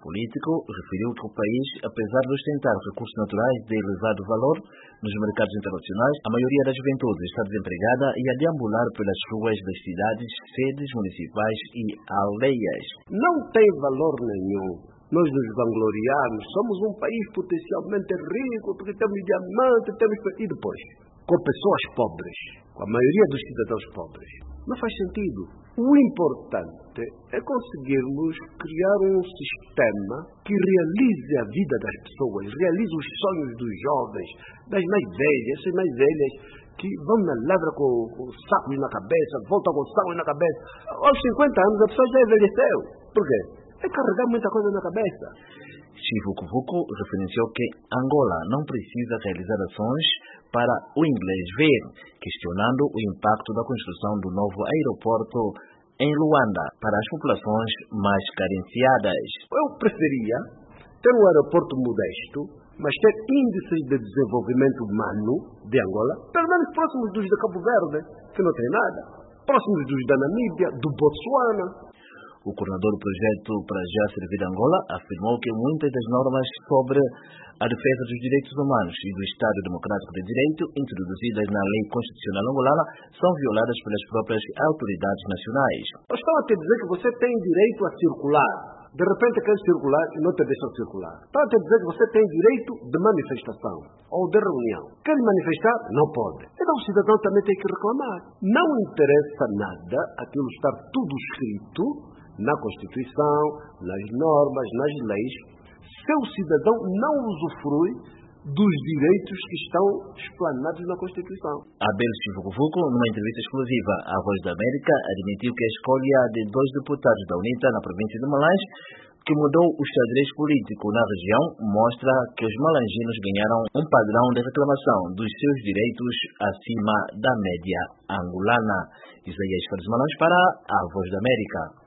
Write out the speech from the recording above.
político referiu que o país, apesar de ostentar recursos naturais de elevado valor nos mercados internacionais, a maioria da juventude está desempregada e a deambular pelas ruas das cidades, sedes municipais e aldeias. Não tem valor nenhum nós nos vangloriarmos, somos um país potencialmente rico, porque temos diamante, e depois, com pessoas pobres, com a maioria dos cidadãos pobres. Não faz sentido. O importante é conseguirmos criar um sistema que realize a vida das pessoas, realize os sonhos dos jovens, das mais velhas, essas mais velhas que vão na lavra com sacos na cabeça, voltam com sacos na cabeça. Aos 50 anos a pessoa já envelheceu. Por quê? É carregar muita coisa na cabeça. Chivukuvuku referenciou que Angola não precisa realizar ações para o inglês ver, questionando o impacto da construção do novo aeroporto em Luanda para as populações mais carenciadas. Eu preferia ter um aeroporto modesto, mas ter índices de desenvolvimento humano de Angola, pelo menos próximos dos de Cabo Verde, que não tem nada, próximos dos da Namíbia, do Botsuana. O coordenador do projeto para já servir Angola afirmou que muitas das normas sobre a defesa dos direitos humanos e do Estado Democrático de Direito introduzidas na Lei Constitucional angolana são violadas pelas próprias autoridades nacionais. Estão a te dizer que você tem direito a circular. De repente quer circular e não te deixam circular. Estão a te dizer que você tem direito de manifestação ou de reunião. Quer manifestar? Não pode. Então o cidadão também tem que reclamar. Não interessa nada aquilo estar tudo escrito na Constituição, nas normas, nas leis, se o cidadão não usufrui dos direitos que estão explanados na Constituição. Abel Chivukuvuku, numa entrevista exclusiva à Voz da América, admitiu que a escolha de 2 deputados da UNITA na província de Malanje, que mudou o xadrez político na região, mostra que os malanginos ganharam um padrão de reclamação dos seus direitos acima da média angolana. Isaías Fares Malanje para a Voz da América.